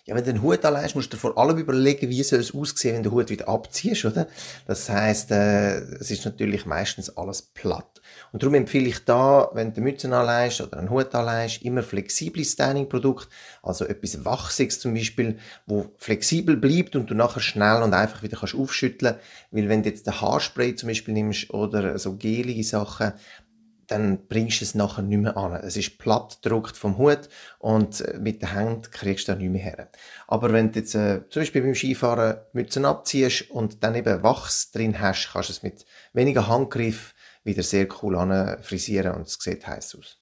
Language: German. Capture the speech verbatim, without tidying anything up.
Ja, wenn du einen Hut anlegst, musst du dir vor allem überlegen, wie soll es aussehen, wenn du den Hut wieder abziehst, oder? Das heisst, äh, es ist natürlich meistens alles platt. Und darum empfehle ich da, wenn du eine Mütze anlegst oder einen Hut anlegst, immer flexible Styling-Produkte, also etwas Wachsiges zum Beispiel, wo flexibel bleibt und du nachher schnell und einfach wieder kannst aufschütteln. Weil wenn du jetzt den Haarspray zum Beispiel nimmst oder so gelige Sachen, dann bringst du es nachher nicht mehr an. Es ist platt gedruckt vom Hut und äh, mit den Händen kriegst du da nicht mehr her. Aber wenn du jetzt äh, zum Beispiel beim Skifahren die Mützen abziehst und dann eben Wachs drin hast, kannst du es mit weniger Handgriff wieder sehr cool an frisieren und es sieht heiß aus.